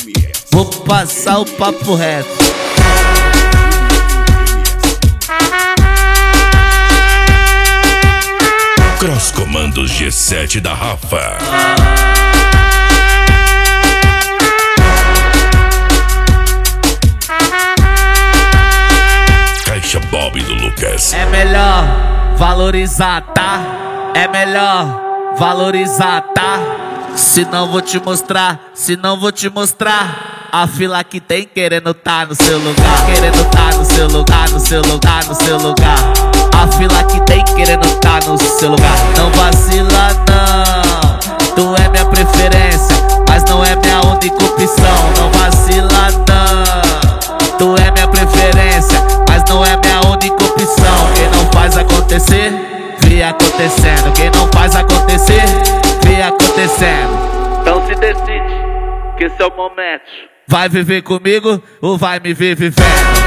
Vou passar o papo reto. Cross Comandos G7 da Rafa. Caixa Bob do Lucas. É melhor valorizar, tá? É melhor valorizar, tá? Se não vou te mostrar, a fila que tem querendo tá no seu lugar, querendo tá no seu lugar, no seu lugar, no seu lugar. A fila que tem querendo tá no seu lugar. Não vacila não, tu é minha preferência, mas não é minha única opção. Não vacila não, tu é minha preferência, mas não é minha única opção. Quem não faz acontecer, vê acontecendo. Quem não faz acontecer, vê acontecendo. Então se decide, que esse é o momento. Vai viver comigo ou vai me ver vivendo?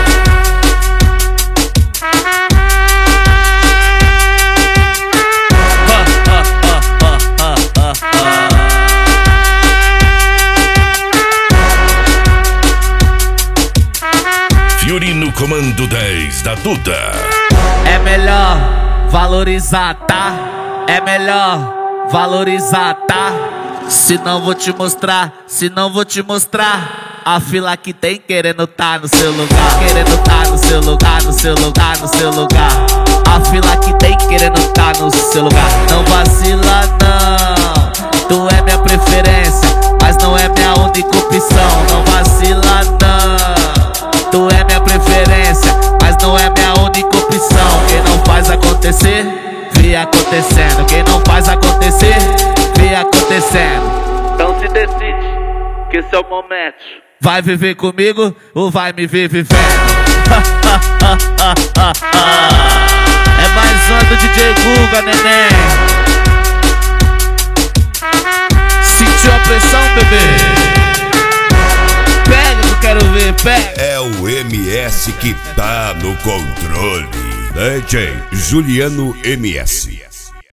Fury no comando 10 da Duda. É melhor valorizar, tá? É melhor valorizar, tá? Se não vou te mostrar, a fila que tem querendo tá no seu lugar, querendo tá no seu lugar, no seu lugar, no seu lugar. A fila que tem querendo tá no seu lugar. Não vacila não, tu é minha preferência, mas não é minha única opção. Não vacila não, tu é minha preferência, mas não é minha única opção. Quem não faz acontecer, vê acontecendo. Quem não faz acontecer, vê acontecendo. Então se decide, que esse é o momento. Vai viver comigo ou vai me ver vivendo? É mais uma do DJ Guga, neném. Sentiu a pressão, bebê? Pega que eu quero ver, pega. É o MS que tá no controle. DJ Juliano MS.